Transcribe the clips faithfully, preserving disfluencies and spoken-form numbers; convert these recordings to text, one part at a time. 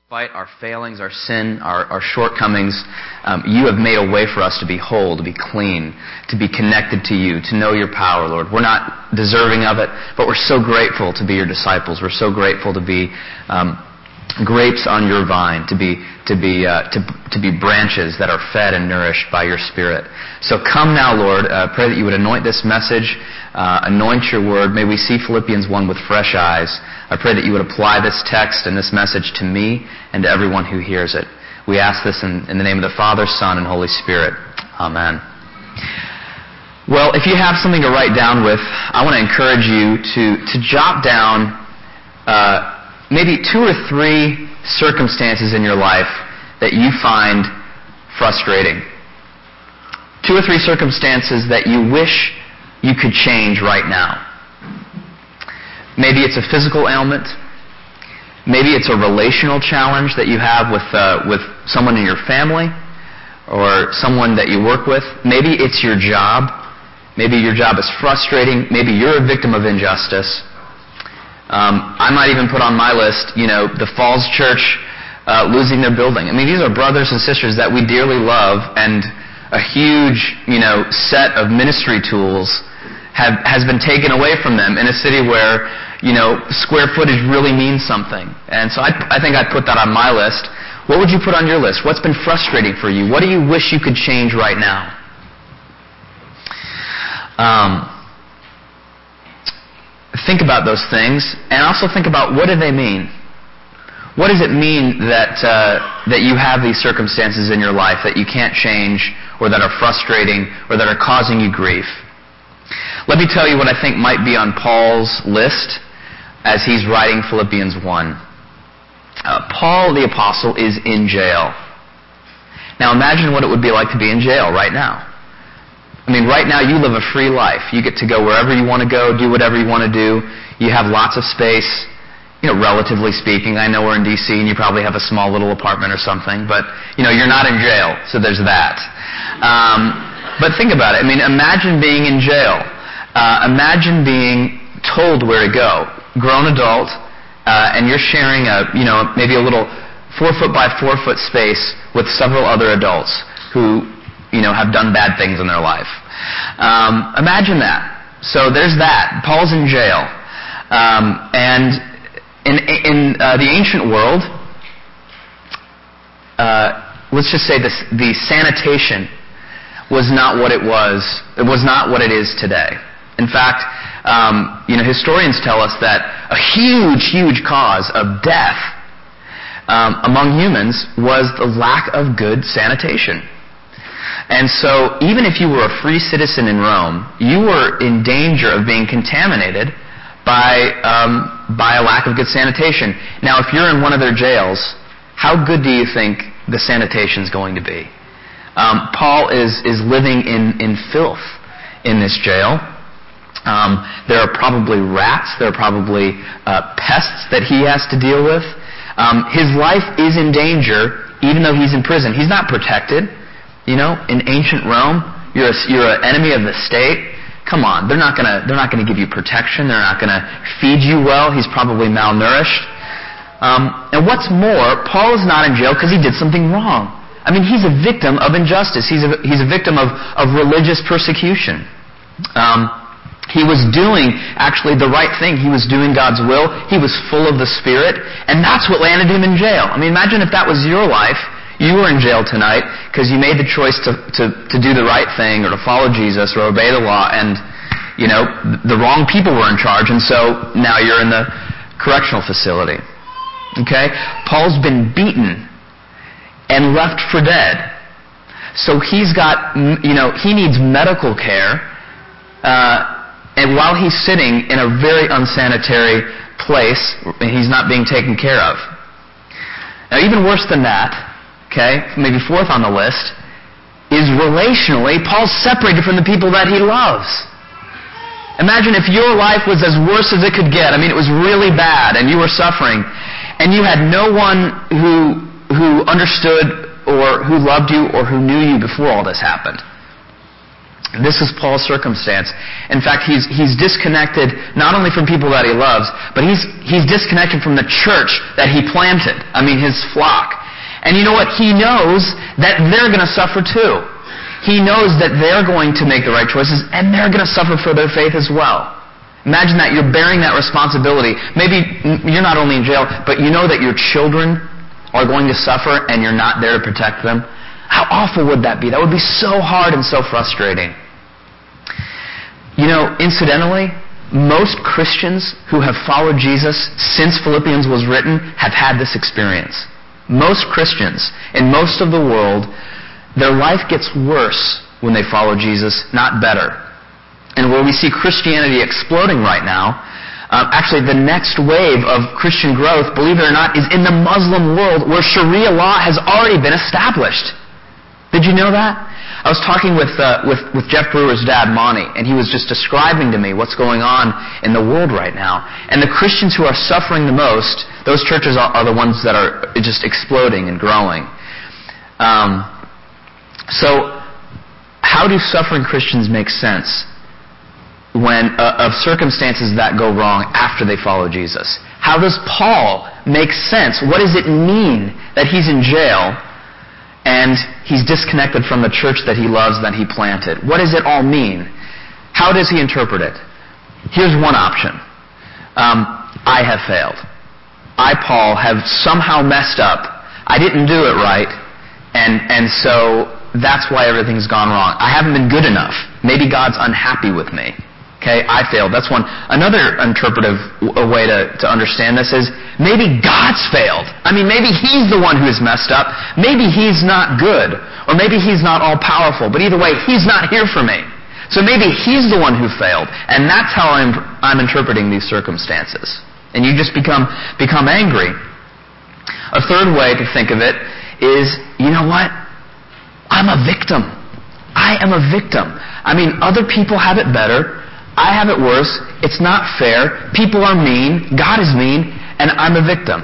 Despite our failings, our sin, our, our shortcomings, um, you have made a way for us to be whole, to be clean, to be connected to you, to know your power, Lord. We're not deserving of it, but we're so grateful to be your disciples. We're so grateful to be um, grapes on your vine, to be to be uh, to to be branches that are fed and nourished by your Spirit. So come now, Lord. Uh, pray that you would anoint this message, uh, anoint your word. May we see Philippians one with fresh eyes. I pray that you would apply this text and this message to me and to everyone who hears it. We ask this in, in the name of the Father, Son, and Holy Spirit. Amen. Well, if you have something to write down with, I want to encourage you to, to jot down uh, maybe two or three circumstances in your life that you find frustrating. Two or three circumstances that you wish you could change right now. Maybe it's a physical ailment. Maybe it's a relational challenge that you have with uh, with someone in your family or someone that you work with. Maybe it's your job. Maybe your job is frustrating. Maybe you're a victim of injustice. Um, I might even put on my list, you know, the Falls Church uh, losing their building. I mean, these are brothers and sisters that we dearly love, and a huge, you know, set of ministry tools have has been taken away from them in a city where, you know, square footage really means something. And so I, I think I'd put that on my list. What would you put on your list? What's been frustrating for you? What do you wish you could change right now? Um, think about those things, and also think about, what do they mean? What does it mean that uh, that you have these circumstances in your life that you can't change, or that are frustrating, or that are causing you grief? Let me tell you what I think might be on Paul's list as he's writing Philippians one. Uh, Paul the Apostle is in jail. Now imagine what it would be like to be in jail right now. I mean, right now you live a free life. You get to go wherever you want to go, do whatever you want to do. You have lots of space, you know, relatively speaking. I know we're in D C and you probably have a small little apartment or something, but, you know, you're not in jail, so there's that. Um, but think about it. I mean, imagine being in jail. Uh, imagine being told where to go. Grown adult, uh, and you're sharing a, you know, maybe a little four foot by four foot space with several other adults who, you know, have done bad things in their life. Um, imagine that. So there's that. Paul's in jail, um, and in in uh, the ancient world, uh, let's just say this: the sanitation was not what it was. It was not what it is today. In fact, um, you know, historians tell us that a huge, huge cause of death um, among humans was the lack of good sanitation. And so, even if you were a free citizen in Rome, you were in danger of being contaminated by um, by a lack of good sanitation. Now, if you're in one of their jails, how good do you think the sanitation is going to be? Um, Paul is is living in in filth in this jail. Um, there are probably rats. There are probably uh, pests that he has to deal with. Um, his life is in danger, even though he's in prison. He's not protected. You know, in ancient Rome, you're a, you're an enemy of the state. Come on, they're not gonna they're not gonna give you protection. They're not gonna feed you well. He's probably malnourished. Um, and what's more, Paul is not in jail because he did something wrong. I mean, he's a victim of injustice. He's a he's a victim of of religious persecution. Um, He was doing, actually, the right thing. He was doing God's will. He was full of the Spirit. And that's what landed him in jail. I mean, imagine if that was your life. You were in jail tonight because you made the choice to, to, to do the right thing or to follow Jesus or obey the law. And, you know, the wrong people were in charge. And so now you're in the correctional facility. Okay? Paul's been beaten and left for dead. So he's got, you know, he needs medical care. Uh... And while he's sitting in a very unsanitary place, he's not being taken care of. Now, even worse than that, okay, maybe fourth on the list, is relationally, Paul's separated from the people that he loves. Imagine if your life was as worse as it could get. I mean, it was really bad, and you were suffering, and you had no one who who understood or who loved you or who knew you before all this happened. This is Paul's circumstance. In fact, he's, he's disconnected not only from people that he loves, but he's, he's disconnected from the church that he planted. I mean, his flock. And you know what? He knows that they're going to suffer too. He knows that they're going to make the right choices, and they're going to suffer for their faith as well. Imagine that you're bearing that responsibility. Maybe you're not only in jail, but you know that your children are going to suffer and you're not there to protect them. How awful would that be? That would be so hard and so frustrating. You know, incidentally, most Christians who have followed Jesus since Philippians was written have had this experience. Most Christians in most of the world, their life gets worse when they follow Jesus, not better. And where we see Christianity exploding right now, um, actually the next wave of Christian growth, believe it or not, is in the Muslim world where Sharia law has already been established. Did you know that? I was talking with, uh, with, with Jeff Brewer's dad, Monty, and he was just describing to me what's going on in the world right now. And the Christians who are suffering the most, those churches are, are the ones that are just exploding and growing. Um, so, how do suffering Christians make sense when uh, of circumstances that go wrong after they follow Jesus? How does Paul make sense? What does it mean that he's in jail and he's disconnected from the church that he loves, that he planted? What does it all mean? How does he interpret it? Here's one option. Um, I have failed. I, Paul, have somehow messed up. I didn't do it right, and, and so that's why everything's gone wrong. I haven't been good enough. Maybe God's unhappy with me. Okay, I failed. That's one. Another interpretive w- way to, to understand this is maybe God's failed. I mean, maybe He's the one who's messed up. Maybe He's not good. Or maybe He's not all-powerful. But either way, He's not here for me. So maybe He's the one who failed. And that's how I'm, I'm interpreting these circumstances. And you just become, become angry. A third way to think of it is, you know what? I'm a victim. I am a victim. I mean, other people have it better. I have it worse. It's not fair. People are mean. God is mean. And I'm a victim.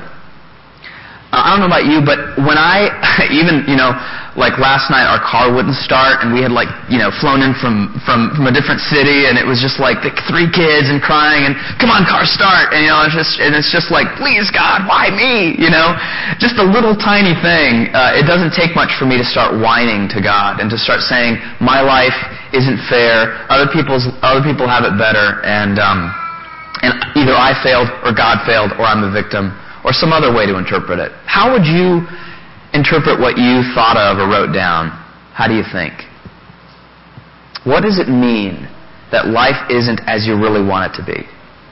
Uh, I don't know about you, but when I, even, you know, like last night our car wouldn't start and we had like, you know, flown in from, from, from a different city and it was just like the three kids and crying and, come on car, start. And, you know, it's just, and it's just like, please God, why me? You know, just a little tiny thing. Uh, it doesn't take much for me to start whining to God and to start saying, my life isn't fair. Other people's, other people have it better. And, um, and either I failed or God failed or I'm a victim. Or some other way to interpret it. How would you interpret what you thought of or wrote down? How do you think? What does it mean that life isn't as you really want it to be?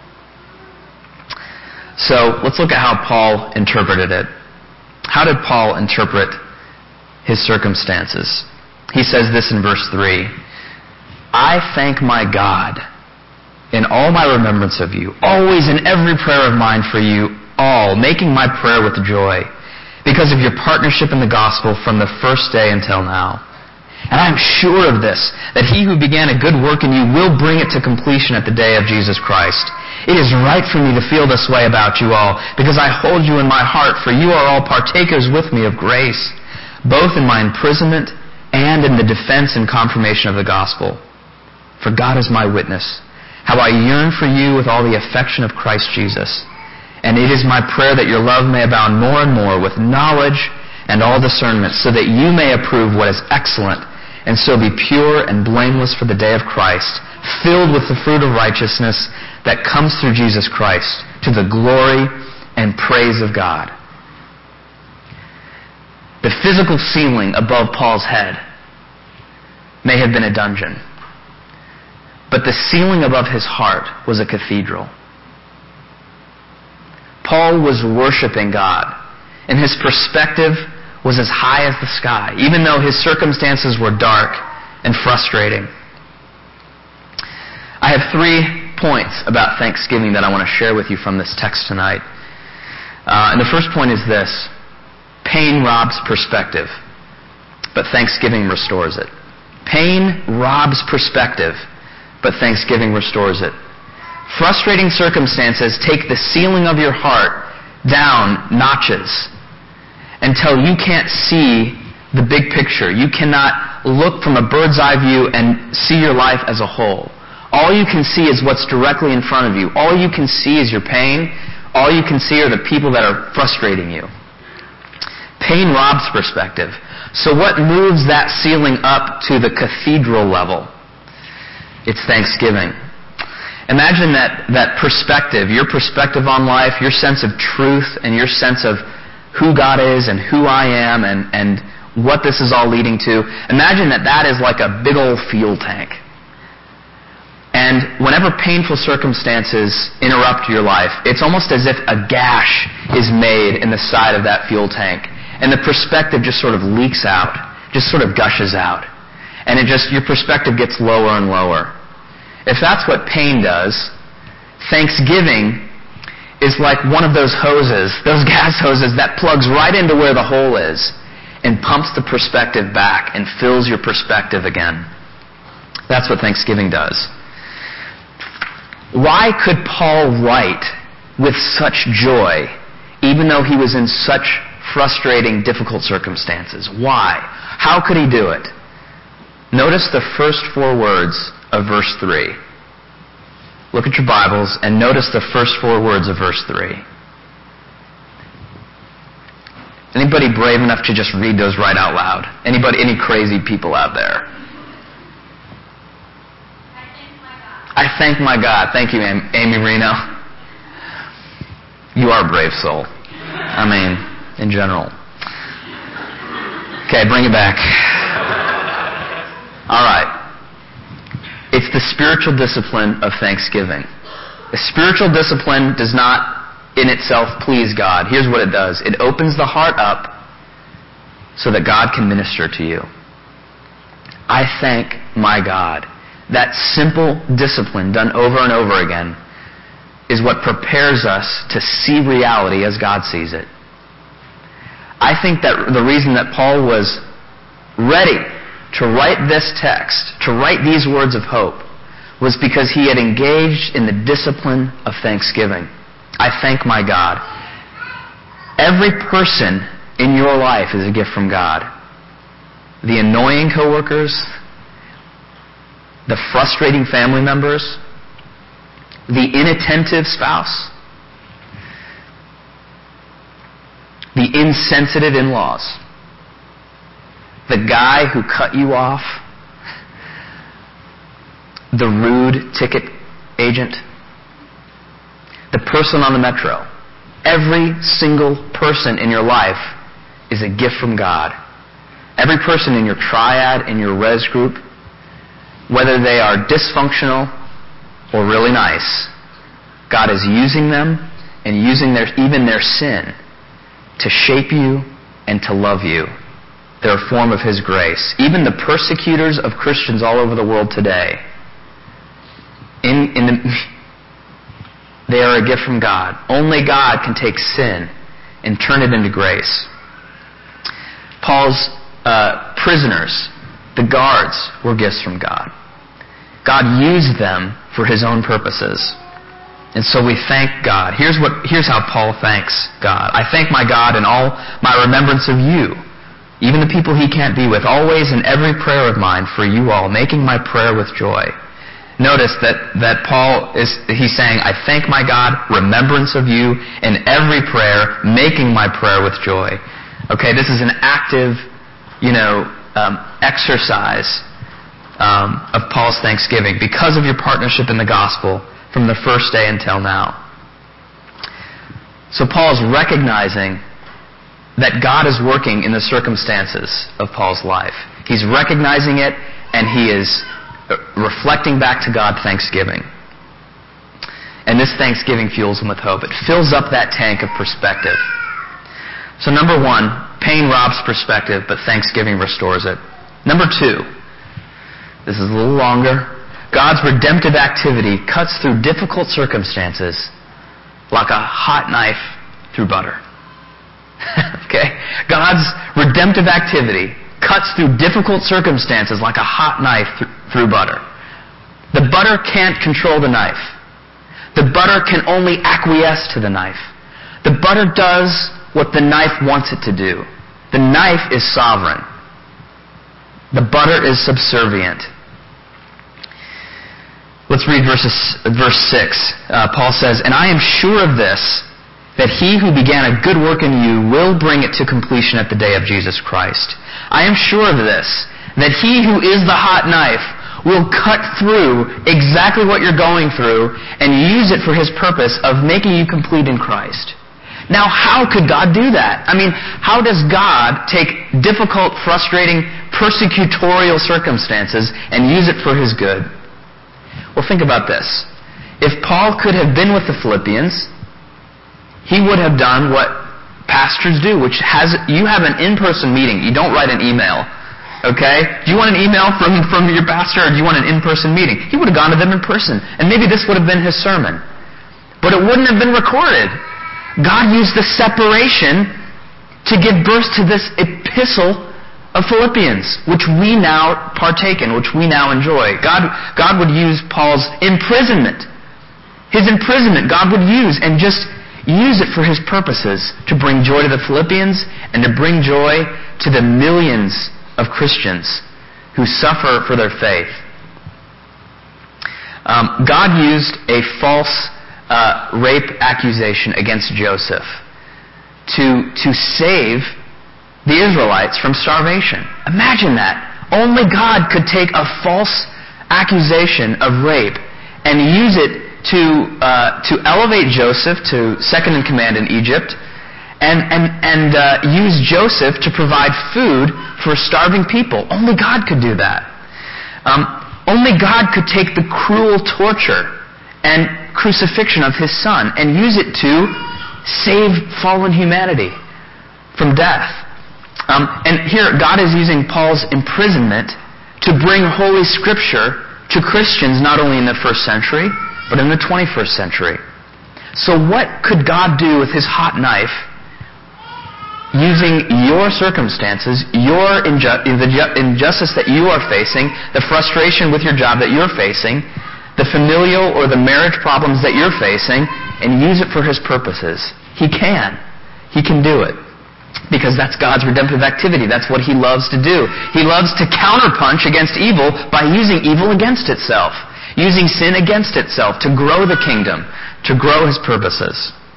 So let's look at how Paul interpreted it. How did Paul interpret his circumstances? He says this in verse three. I thank my God in all my remembrance of you, always in every prayer of mine for you, all, making my prayer with joy, because of your partnership in the gospel from the first day until now. And I am sure of this, that he who began a good work in you will bring it to completion at the day of Jesus Christ. It is right for me to feel this way about you all, because I hold you in my heart, for you are all partakers with me of grace, both in my imprisonment and in the defense and confirmation of the gospel. For God is my witness, how I yearn for you with all the affection of Christ Jesus. And it is my prayer that your love may abound more and more with knowledge and all discernment, so that you may approve what is excellent, and so be pure and blameless for the day of Christ, filled with the fruit of righteousness that comes through Jesus Christ, to the glory and praise of God. The physical ceiling above Paul's head may have been a dungeon, but the ceiling above his heart was a cathedral. Paul was worshiping God, and his perspective was as high as the sky, even though his circumstances were dark and frustrating. I have three points about Thanksgiving that I want to share with you from this text tonight. Uh, and the first point is this. Pain robs perspective, but Thanksgiving restores it. Pain robs perspective, but Thanksgiving restores it. Frustrating circumstances take the ceiling of your heart down notches until you can't see the big picture. You cannot look from a bird's eye view and see your life as a whole. All you can see is what's directly in front of you. All you can see is your pain. All you can see are the people that are frustrating you. Pain robs perspective. So what moves that ceiling up to the cathedral level? It's thanksgiving. Imagine that, that perspective, your perspective on life, your sense of truth, and your sense of who God is and who I am and, and what this is all leading to. Imagine that that is like a big old fuel tank. And whenever painful circumstances interrupt your life, it's almost as if a gash is made in the side of that fuel tank. And the perspective just sort of leaks out, just sort of gushes out. And it just, your perspective gets lower and lower. If that's what pain does, thanksgiving is like one of those hoses, those gas hoses that plugs right into where the hole is and pumps the perspective back and fills your perspective again. That's what thanksgiving does. Why could Paul write with such joy even though he was in such frustrating, difficult circumstances? Why? How could he do it? Notice the first four words of verse three. Look at your Bibles and notice the first four words of verse three. Anybody brave enough to just read those right out loud? Anybody, any crazy people out there? I thank my God. Thank you, Amy Reno. You are a brave soul. I mean, in general. Okay, bring it back. All right. It's the spiritual discipline of thanksgiving. A spiritual discipline does not in itself please God. Here's what it does. It opens the heart up so that God can minister to you. I thank my God. That simple discipline done over and over again is what prepares us to see reality as God sees it. I think that the reason that Paul was ready to write this text, to write these words of hope, was because he had engaged in the discipline of thanksgiving. I thank my God. Every person in your life is a gift from God. The annoying coworkers, the frustrating family members, the inattentive spouse, the insensitive in-laws, the guy who cut you off, the rude ticket agent, the person on the metro. Every single person in your life is a gift from God. Every person in your triad, in your res group, whether they are dysfunctional or really nice, God is using them and using their, even their sin to shape you and to love you. They're a form of His grace. Even the persecutors of Christians all over the world today, in, in the, they are a gift from God. Only God can take sin and turn it into grace. Paul's uh, prisoners, the guards, were gifts from God. God used them for His own purposes. And so we thank God. Here's what. Here's how Paul thanks God. I thank my God in all my remembrance of you, even the people He can't be with, always in every prayer of mine for you all, making my prayer with joy. Notice that, that Paul is, he's saying, I thank my God, remembrance of you, in every prayer, making my prayer with joy. Okay, this is an active, you know, um, exercise um, of Paul's thanksgiving because of your partnership in the gospel from the first day until now. So Paul's recognizing that God is working in the circumstances of Paul's life. He's recognizing it, and he is reflecting back to God thanksgiving. And this thanksgiving fuels him with hope. It fills up that tank of perspective. So number one, pain robs perspective, but thanksgiving restores it. Number two, this is a little longer. God's redemptive activity cuts through difficult circumstances like a hot knife through butter. Okay? God's redemptive activity cuts through difficult circumstances like a hot knife th- through butter. The butter can't control the knife. The butter can only acquiesce to the knife. The butter does what the knife wants it to do. The knife is sovereign. The butter is subservient. Let's read verses, verse six. Uh, Paul says, "And I am sure of this, that he who began a good work in you will bring it to completion at the day of Jesus Christ. I am sure of this, that he who is the hot knife will cut through exactly what you're going through and use it for his purpose of making you complete in Christ." Now, how could God do that? I mean, how does God take difficult, frustrating, persecutorial circumstances and use it for his good? Well, think about this. If Paul could have been with the Philippians, he would have done what pastors do, which has, you have an in-person meeting. You don't write an email. Okay? Do you want an email from, from your pastor, or do you want an in-person meeting? He would have gone to them in person. And maybe this would have been his sermon. But it wouldn't have been recorded. God used the separation to give birth to this epistle of Philippians, which we now partake in, which we now enjoy. God, God would use Paul's imprisonment. His imprisonment, God would use and just use it for his purposes to bring joy to the Philippians and to bring joy to the millions of Christians who suffer for their faith. Um, God used a false uh, rape accusation against Joseph to, to save the Israelites from starvation. Imagine that. Only God could take a false accusation of rape and use it to uh, to elevate Joseph to second in command in Egypt, and and and uh, use Joseph to provide food for starving people. Only God could do that. Um, only God could take the cruel torture and crucifixion of His Son and use it to save fallen humanity from death. Um, and here, God is using Paul's imprisonment to bring Holy Scripture to Christians not only in the first century, but in the twenty-first century. So what could God do with His hot knife using your circumstances, your inju- the injustice that you are facing, the frustration with your job that you're facing, the familial or the marriage problems that you're facing, and use it for His purposes? He can. He can do it. Because that's God's redemptive activity. That's what He loves to do. He loves to counterpunch against evil by using evil against itself. Using sin against itself to grow the kingdom, to grow His purposes.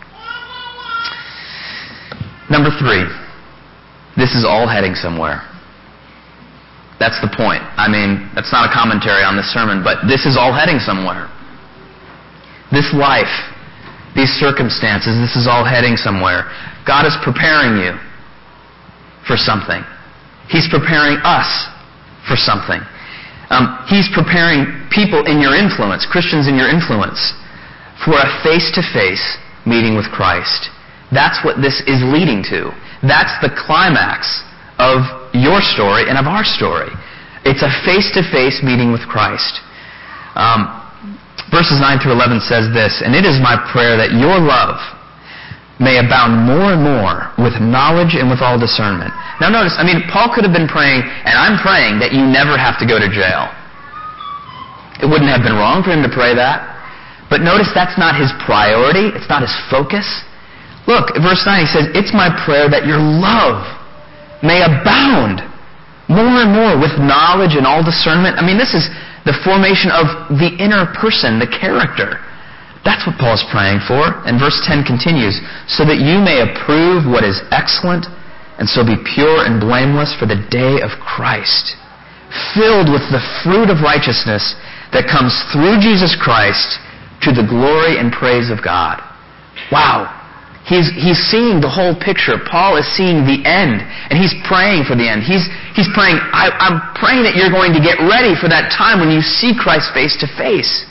Number three, this is all heading somewhere. That's the point. I mean, that's not a commentary on this sermon, but this is all heading somewhere. This life, these circumstances, this is all heading somewhere. God is preparing you for something. He's preparing us for something. Um, he's preparing people in your influence, Christians in your influence, for a face-to-face meeting with Christ. That's what this is leading to. That's the climax of your story and of our story. It's a face-to-face meeting with Christ. Um, verses nine through eleven says this, "And it is my prayer that your love may abound more and more with knowledge and with all discernment." Now notice, I mean, Paul could have been praying, and I'm praying that you never have to go to jail. It wouldn't have been wrong for him to pray that. But notice that's not his priority. It's not his focus. Look, verse nine, he says, "It's my prayer that your love may abound more and more with knowledge and all discernment." I mean, this is the formation of the inner person, the character. That's what Paul's praying for. And verse ten continues, "So that you may approve what is excellent, and so be pure and blameless for the day of Christ, filled with the fruit of righteousness that comes through Jesus Christ to the glory and praise of God." Wow. He's, he's seeing the whole picture. Paul is seeing the end, and he's praying for the end. He's, he's praying, I, I'm praying that you're going to get ready for that time when you see Christ face to face.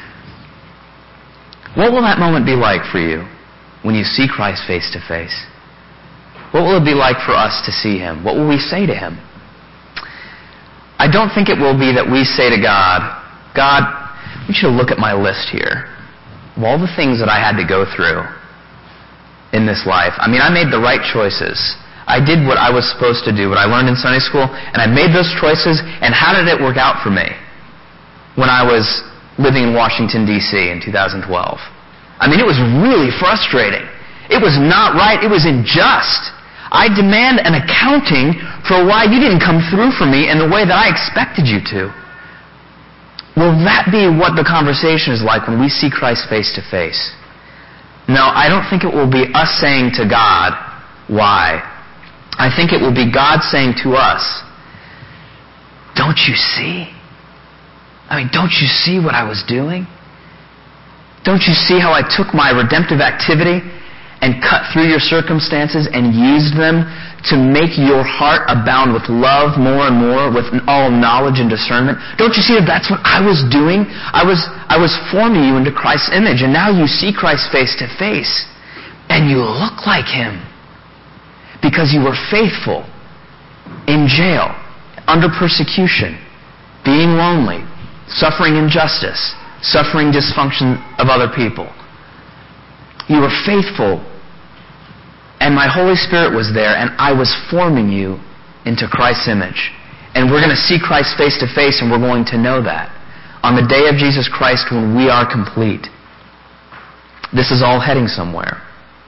What will that moment be like for you when you see Christ face to face? What will it be like for us to see Him? What will we say to Him? I don't think it will be that we say to God, "God, I want you to look at my list here of all the things that I had to go through in this life. I mean, I made the right choices. I did what I was supposed to do, what I learned in Sunday school, and I made those choices, and how did it work out for me when I was living in Washington, D C in two thousand twelve. I mean, it was really frustrating. It was not right. It was unjust. I demand an accounting for why you didn't come through for me in the way that I expected you to. Will that be what the conversation is like when we see Christ face to face? No, I don't think it will be us saying to God, why? I think it will be God saying to us, don't you see? I mean, don't you see what I was doing? Don't you see how I took my redemptive activity and cut through your circumstances and used them to make your heart abound with love more and more, with all knowledge and discernment? Don't you see that that's what I was doing? I was, I was forming you into Christ's image, and now you see Christ face to face, and you look like Him because you were faithful in jail, under persecution, being lonely, suffering injustice, suffering dysfunction of other people. You were faithful, and my Holy Spirit was there, and I was forming you into Christ's image. And we're going to see Christ face to face, and we're going to know that on the day of Jesus Christ when we are complete. This is all heading somewhere.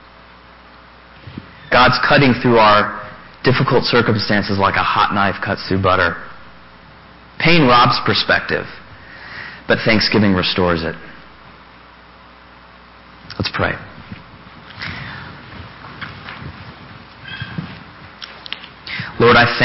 God's cutting through our difficult circumstances like a hot knife cuts through butter. Pain robs perspective, but thanksgiving restores it. Let's pray. Lord, I thank